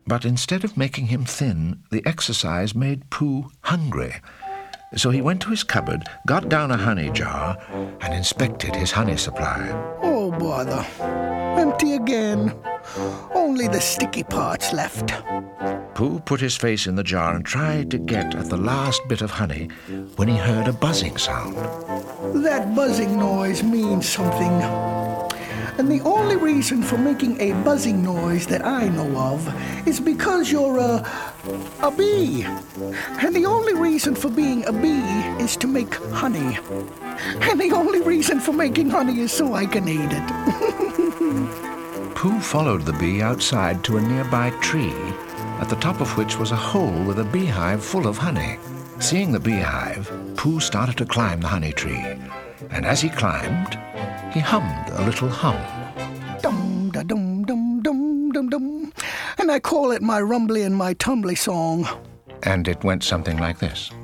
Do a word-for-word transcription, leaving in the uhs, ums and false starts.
But instead of making him thin, the exercise made Pooh hungry. So he went to his cupboard, got down a honey jar, and inspected his honey supply. Oh, bother. Empty again. Only the sticky parts left. Pooh put his face in the jar and tried to get at the last bit of honey when he heard a buzzing sound. That buzzing noise means something. And the only reason for making a buzzing noise that I know of is because you're a, a bee. And the only reason for being a bee is to make honey. And the only reason for making honey is so I can eat it. Pooh followed the bee outside to a nearby tree, at the top of which was a hole with a beehive full of honey. Seeing the beehive, Pooh started to climb the honey tree. And as he climbed, he hummed a little hum. Dum da dum dum dum dum dum. And I call it my rumbly and my tumbly song. And it went something like this.